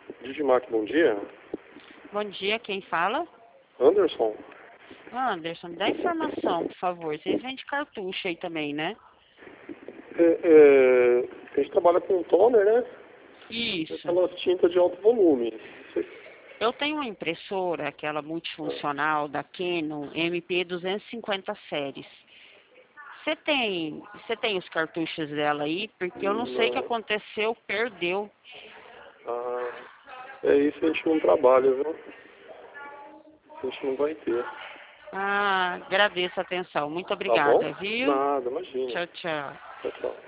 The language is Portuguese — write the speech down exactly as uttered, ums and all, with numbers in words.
Digimac, bom dia. Bom dia, quem fala? Anderson? Ah, Anderson, me dá informação, por favor. Vocês vendem cartucho aí também, né? É, é, a gente trabalha com toner, né? Isso. Aquelas tintas de alto volume. Eu tenho uma impressora, aquela multifuncional da Canon M P duzentos e cinquenta séries. Você tem, você tem os cartuchos dela aí? Porque eu não sei o que Não. aconteceu, perdeu. Ah, é isso, a gente não trabalha, viu? A gente não vai ter. Ah, agradeço a atenção. Muito Tá bom? obrigada, viu? Nada, imagina. Tchau, tchau. Tchau, tchau.